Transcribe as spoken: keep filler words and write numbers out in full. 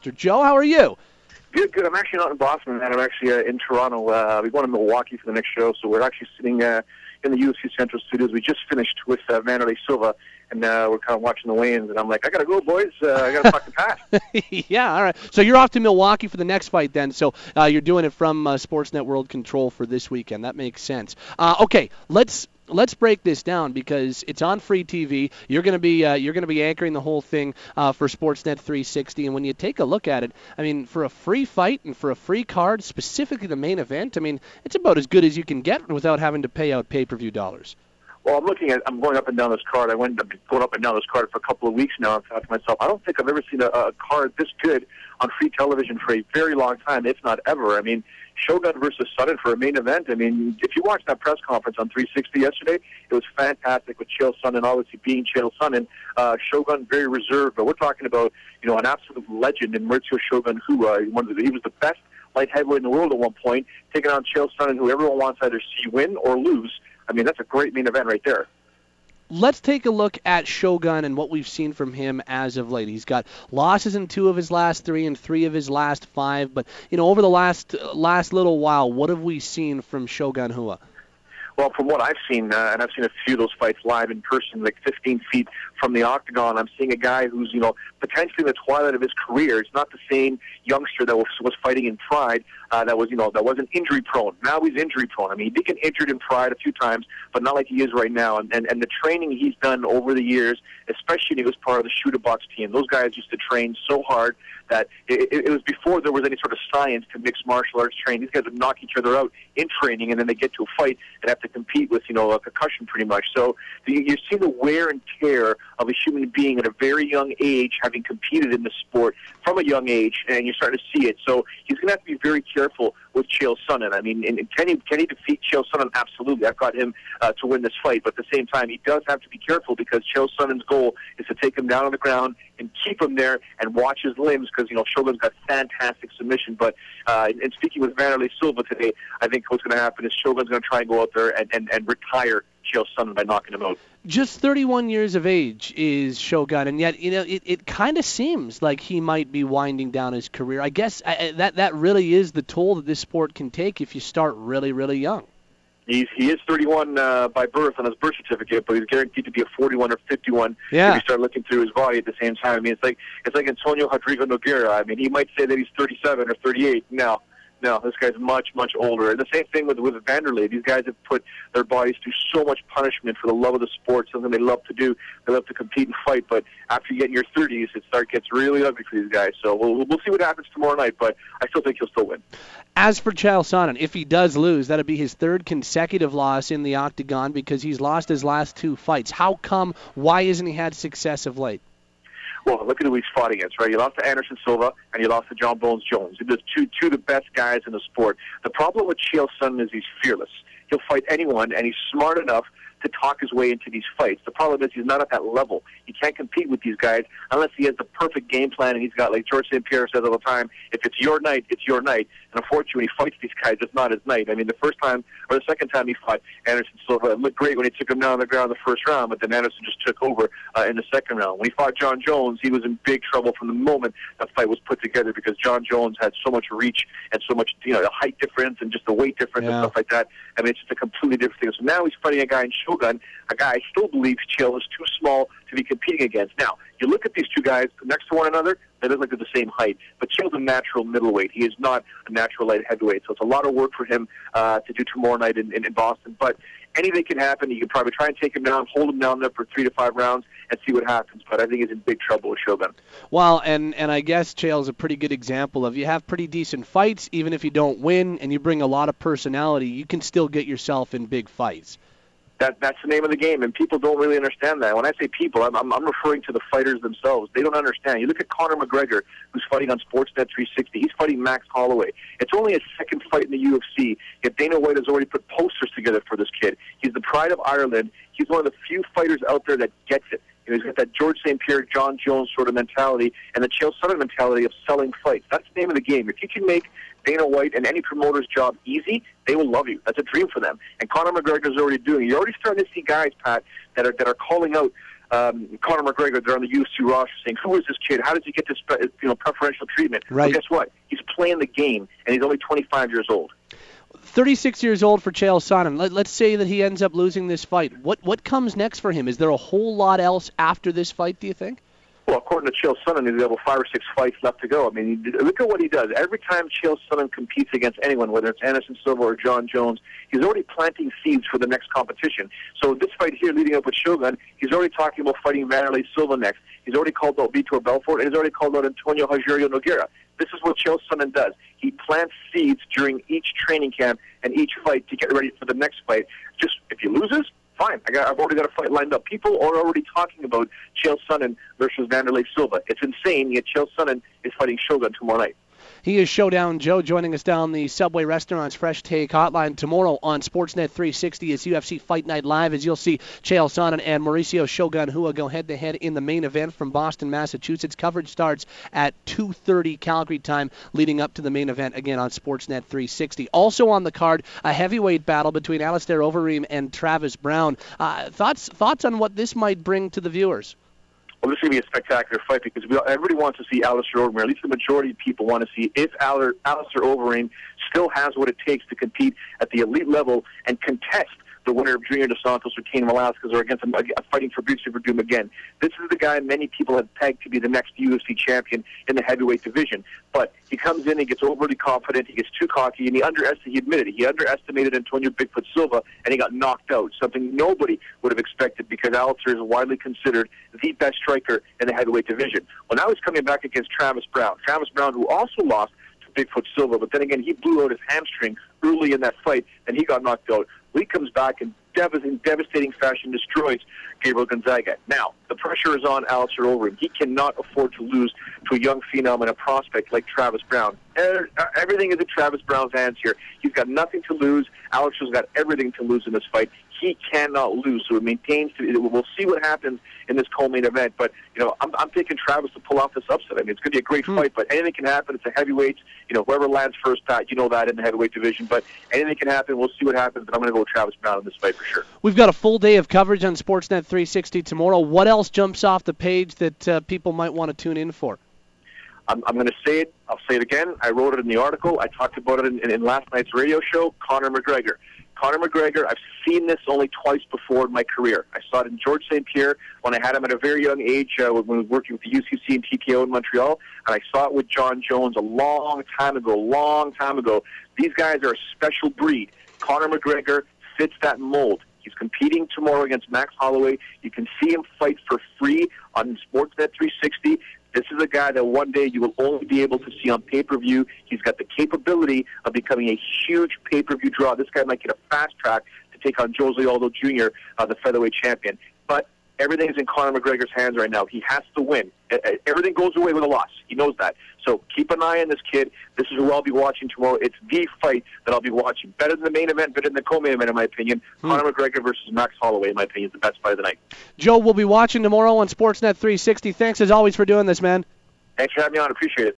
broadcaster. Joe, how are you? Good, good. I'm actually not in Boston, man. I'm actually uh, in Toronto. Uh, we're going to Milwaukee for the next show, so we're actually sitting uh, in the U F C Central Studios. We just finished with uh, Vanderlei Silva, and uh, we're kind of watching the weigh-ins, and I'm like, I got to go, boys. Uh, I got to talk to Pat. Yeah, all right. So you're off to Milwaukee for the next fight then. So uh, you're doing it from uh, Sportsnet World Control for this weekend. That makes sense. Uh, okay, let's let's break this down because it's on free T V. You're going to be uh, you're going to be anchoring the whole thing uh, for Sportsnet three sixty. And when you take a look at it, I mean, for a free fight and for a free card, specifically the main event, I mean, it's about as good as you can get without having to pay out pay-per-view dollars. Well, I'm looking at, I'm going up and down this card. I went I've been going up and down this card for a couple of weeks now. I thought to myself, I don't think I've ever seen a, a card this good on free television for a very long time, if not ever. I mean, Shogun versus Sutton for a main event. I mean, if you watched that press conference on three sixty yesterday, it was fantastic with Chael Sonnen, obviously being Chael Sonnen. Uh, Shogun very reserved, but we're talking about, you know, an absolute legend in Mauricio Shogun, who uh, one of the, he was the best light heavyweight in the world at one point, taking on Chael Sonnen, who everyone wants to either see win or lose. I mean, that's a great main event right there. Let's take a look at Shogun and what we've seen from him as of late. He's got losses in two of his last three and three of his last five. But, you know, over the last last little while, what have we seen from Shogun Rua? Well, from what I've seen, uh, and I've seen a few of those fights live in person, like fifteen feet from the octagon, I'm seeing a guy who's, you know, potentially in the twilight of his career. It's not the same youngster that was, was fighting in Pride, uh, that was, you know, that wasn't injury prone. Now he's injury prone. I mean, he did get injured in Pride a few times, but not like he is right now. And, and, and the training he's done over the years, especially when he was part of the Shooter Box team, those guys used to train so hard that it, it, it was before there was any sort of science to mixed martial arts training. These guys would knock each other out in training, and then they get to a fight and have to compete with, you know, a concussion pretty much. So you, you see the wear and tear of a human being at a very young age, having competed in the sport from a young age, and you're starting to see it. So he's going to have to be very careful with Chael Sonnen. I mean, and can he, can he defeat Chael Sonnen? Absolutely. I've got him uh, to win this fight, but at the same time, he does have to be careful because Chael Sonnen's goal is to take him down on the ground and keep him there and watch his limbs because, you know, Shogun's got fantastic submission. But uh, in speaking with Vanderlei Silva today, I think what's going to happen is Shogun's going to try and go out there and, and, and retire Chael Sonnen by knocking him out. Just thirty-one years of age is Shogun, and yet, you know, it, it kind of seems like he might be winding down his career. I guess I, that that really is the toll that this sport can take if you start really, really young. He's, he is thirty-one uh, by birth on his birth certificate, but he's guaranteed to be a forty-one or fifty-one yeah. if you start looking through his body at the same time. I mean, it's like it's like Antonio Rodrigo Nogueira. I mean, he might say that he's thirty-seven or thirty-eight. No, no, this guy's much, much older. And the same thing with with Vanderlei. These guys have put their bodies through so much punishment for the love of the sport, something they love to do. They love to compete and fight, but after you get in your thirties, it starts gets really ugly for these guys. So we'll we'll see what happens tomorrow night, but I still think he'll still win. As for Chael Sonnen, if he does lose, that'll be his third consecutive loss in the octagon because he's lost his last two fights. How come? Why hasn't he had success of late? Well, look at who he's fought against, right? You lost to Anderson Silva, and you lost to John Bones Jones. They're two, two of the best guys in the sport. The problem with Chael Sonnen is he's fearless. He'll fight anyone, and he's smart enough to talk his way into these fights. The problem is he's not at that level. He can't compete with these guys unless he has the perfect game plan, and he's got, like George Saint Pierre says all the time, if it's your night, it's your night. And unfortunately, when he fights these guys, it's not his night. I mean, the first time, or the second time he fought Anderson Silva, it looked great when he took him down on the ground in the first round, but then Anderson just took over uh, in the second round. When he fought John Jones, he was in big trouble from the moment that fight was put together because John Jones had so much reach and so much, you know, the height difference and just the weight difference yeah. and stuff like that. I mean, it's just a completely different thing. So now he's fighting a guy in Shogun, a guy I still believe Chael is too small to be competing against. Now, you look at these two guys next to one another, they look like they're the same height, but Chael's a natural middleweight. He is not a natural light heavyweight, so it's a lot of work for him uh, to do tomorrow night in, in, in Boston. But anything can happen. You can probably try and take him down, hold him down there for three to five rounds, and see what happens. But I think he's in big trouble with Shogun. Well, and, and I guess Chael's a pretty good example of you have pretty decent fights, even if you don't win, and you bring a lot of personality, you can still get yourself in big fights. That that's the name of the game, and people don't really understand that. When I say people, I'm, I'm, I'm referring to the fighters themselves. They don't understand. You look at Conor McGregor, who's fighting on Sportsnet three sixty. He's fighting Max Holloway. It's only his second fight in the U F C, yet Dana White has already put posters together for this kid. He's the pride of Ireland. He's one of the few fighters out there that gets it. You know, he's got that George Saint Pierre, John Jones sort of mentality, and the Chael Sonnen mentality of selling fights. That's the name of the game. If you can make Dana White and any promoter's job easy, they will love you. That's a dream for them. And Conor McGregor's already doing it. You're already starting to see guys, Pat, that are that are calling out um, Conor McGregor, they're on the U F C roster saying, who is this kid? How does he get this you know, preferential treatment? Right. Well, guess what? He's playing the game, and he's only twenty-five years old. thirty-six years old for Chael Sonnen. Let, let's say that he ends up losing this fight. What what comes next for him? Is there a whole lot else after this fight, do you think? Well, according to Chael Sonnen, he's got five or six fights left to go. I mean, look at what he does. Every time Chael Sonnen competes against anyone, whether it's Anderson Silva or John Jones, he's already planting seeds for the next competition. So this fight here, leading up with Shogun, he's already talking about fighting Vanderlei Silva next. He's already called out Vitor Belfort, and he's already called out Antonio Rogerio Nogueira. This is what Chael Sonnen does. He plants seeds during each training camp and each fight to get ready for the next fight. Just if he loses, fine. I got, I've already got a fight lined up. People are already talking about Chael Sonnen versus Vanderlei Silva. It's insane, yet Chael Sonnen is fighting Shogun tomorrow night. He is Showdown Joe, joining us down the Subway Restaurant's Fresh Take Hotline tomorrow on Sportsnet three sixty. It's U F C Fight Night Live, as you'll see Chael Sonnen and Mauricio Shogun Rua go head-to-head in the main event from Boston, Massachusetts. Coverage starts at two thirty Calgary time, leading up to the main event again on Sportsnet three sixty. Also on the card, a heavyweight battle between Alistair Overeem and Travis Brown. Uh, thoughts thoughts on what this might bring to the viewers? Well, this is going to be a spectacular fight because we, everybody wants to see Alistair Overeem, or at least the majority of people want to see if Alistair Overeem still has what it takes to compete at the elite level and contest the winner of Junior Dos Santos or Cain Velasquez, or against a, a fighting Fabricio Verdum again. This is the guy many people have pegged to be the next U F C champion in the heavyweight division. But he comes in, he gets overly confident, he gets too cocky, and he underestimated, he admitted it, he underestimated Antonio Bigfoot Silva, and he got knocked out, something nobody would have expected because Alistair is widely considered the best striker in the heavyweight division. Well, now he's coming back against Travis Brown. Travis Brown, who also lost to Bigfoot Silva, but then again, he blew out his hamstring early in that fight, and he got knocked out. He comes back and in devastating fashion destroys Gabriel Gonzaga. Now, the pressure is on Alistair Overeem. He cannot afford to lose to a young phenom and a prospect like Travis Brown. Everything is in Travis Brown's hands here. He's got nothing to lose. Alistair's got everything to lose in this fight. He cannot lose, so it maintains. To, we'll see what happens in this co-main event. But you know, I'm, I'm picking Travis to pull off this upset. I mean, it's going to be a great hmm. fight, but anything can happen. It's a heavyweight. You know, whoever lands first, Pat, you know that in the heavyweight division. But anything can happen. We'll see what happens. But I'm going to go with Travis Brown in this fight for sure. We've got a full day of coverage on Sportsnet three sixty tomorrow. What else jumps off the page that uh, people might want to tune in for? I'm, I'm going to say it. I'll say it again. I wrote it in the article. I talked about it in, in, in last night's radio show. Conor McGregor. Conor McGregor, I've seen this only twice before in my career. I saw it in Georges Saint Pierre when I had him at a very young age uh, when I was working with the U C C and T K O in Montreal, and I saw it with John Jones a long time ago, long time ago. These guys are a special breed. Conor McGregor fits that mold. He's competing tomorrow against Max Holloway. You can see him fight for free on Sportsnet three sixty. This is a guy that one day you will only be able to see on pay-per-view. He's got the capability of becoming a huge pay-per-view draw. This guy might get a fast track to take on Jose Aldo Junior, uh, the featherweight champion. But everything is in Conor McGregor's hands right now. He has to win. Everything goes away with a loss. He knows that. So keep an eye on this kid. This is who I'll be watching tomorrow. It's the fight that I'll be watching. Better than the main event, better than the co-main event, in my opinion. Hmm. Conor McGregor versus Max Holloway, in my opinion, is the best fight of the night. Joe, we'll be watching tomorrow on Sportsnet three sixty. Thanks, as always, for doing this, man. Thanks for having me on. Appreciate it.